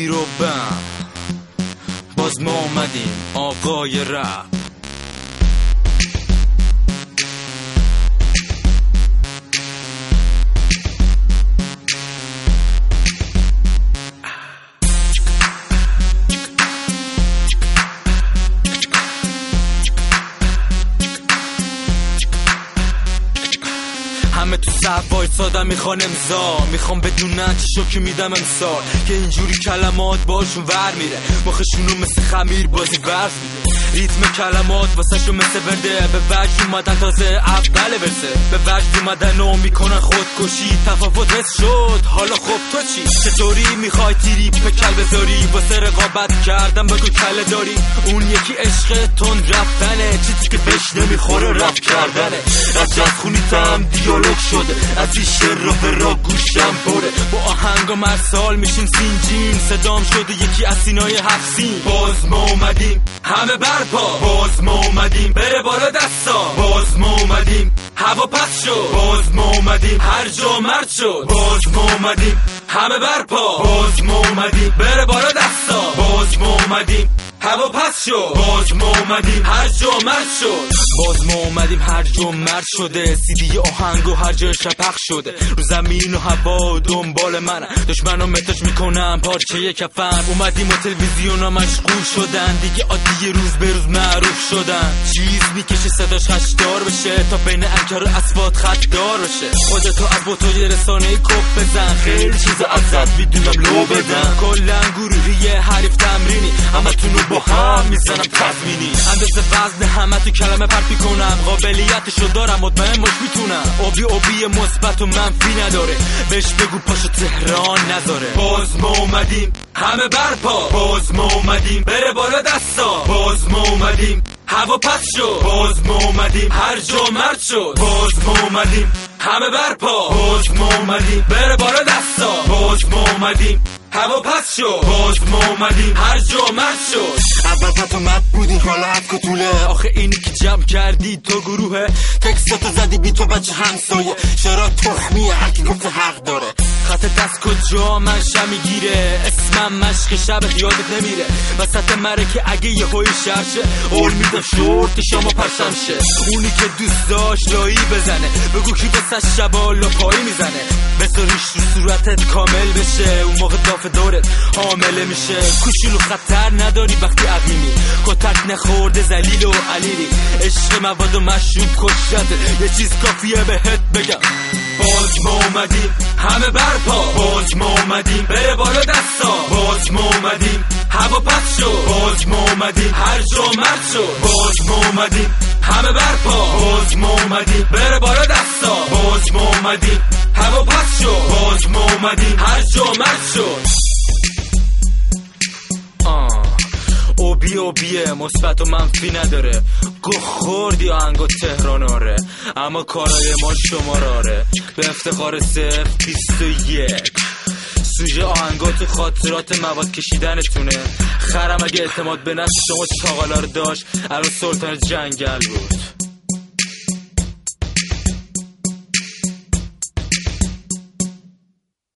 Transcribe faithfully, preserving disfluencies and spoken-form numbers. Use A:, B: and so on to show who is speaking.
A: بیر و بم، باز ما آمدیم آقای رپ. همه تو صف وایسادن میخوان امضا، میخوام بدونن چه شوکی میدم امسال که اینجوری کلمات باشون ور میره، مخشونو مثل خمیر بازی ورز میده، ریتم کلمات واسه شو مثل برده، به وجد اومدن تازه اول برسه، به وجد اومدن و میکنن خودکشی، تفاوت حس شد حالا خب تو چی؟ چطوری میخوای تیری به کل بذاری؟ واسه رقابت کردم بگو کله داری، اون یکی عشق تند رفتنه، چیزی که بهش نمیخوره رپ کردنه، از جز خونیتم دیالوگ شده، از این شعر رو به را گوشم بره، با آهنگ و مرسال میشیم سینجین، صدام شده یکی از سینای هفسین، باز ما اومدیم همه برپا، باز ما اومدیم بره بالا دستا، باز ما اومدیم هوا پس شد، باز ما اومدیم هر جا مرد شد، باز ما اومدیم همه برپا، باز ما اومدیم بره بالا دستا، باز ما اومدیم هوا پس شد، باز ما اومدیم هر جا مرد شد، باز ما اومدیم هر جا مرد شده، سیدی آهنگ و هر جا شپخ شده، رو زمین و هوا دنبال منم، دشمنو متاش میکنم پارچه کفن، اومدیم و تلویزیونا مشغول شدن، دیگه عادی روز به روز معروف شدن، چیز میکشه صداش خشدار بشه، تا بین انکار و اسفات خط دار بشه، خودتو از بوتوی رسانه کپ بزن، خیلی چیزا ازت میدونم لو بدن، کلن گروهی حریف تمرینی، همه تونو با هم میزنم تضمینی، اندازه وزن همه تو کلمه پرپی کنم، قابلیتشو دارم مطمئن باش میتونم، اوبی اوبی مثبت و منفی نداره، بهش بگو پاشو تهران نذاره، باز ما اومدیم همه برپا، باز ما اومدیم بره بالا دستا، باز ما اومدیم هوا پس شد، باز ما اومدیم هر جا مرد شد، باز ما اومدیم همه برپا، باز ما اومدیم بره بالا دستا، باز ما اومدیم هوا پس شد، باز ما اومدیم هر جا مرد شد، اول پت اومد بودی حالا هفت کتوله، آخه اینی که جمع کردی تو گروهه، تکستاتو زدی بی تو بچه همسایه، چرا تخمیه هرکی گفته حق داره، خط دست کجا من میگیره، اسمم مشق شب یادت نمیره، وسط مرکه اگه یه هوی شرشه، اول میدم شورت شما پرشم شه، اونی که دوست داشت لایی بزنه، بگو کی بسه شبا لپایی میزنه، بذاریش رو صورتت کامل بشه، اون موقع دافه دورت حامله میشه، کوچولو خطر نداری وقتی عقیمی، کتک نخورده زلیل و علیلی، عشق مواد و مشروب کشته، یه چیز کافیه بهت بگم، باز ما اومدیم همه برپا، باز ما اومدیم بره بالا دستا، باز ما اومدیم هوا پس شد، باز ما اومدیم هر جا مرد شد، باز ما اومدیم همه برپا، باز ما اومدیم بره بالا دستا، باز ما اومدیم هوا پس شد، باز ما اومدیم هر جا مرد شد. اوبی اوبیه مثبت و منفی نداره، گو خوردی آهنگو تهران آره، اما کارای ما شماراره، به افتخار صفر بیست و یک، سوژه آهنگات خاطرات مواد کشیدنتونه، خرم اگه اعتماد به نفس شما چاقالا رو داشت الان سلطان جنگل بود.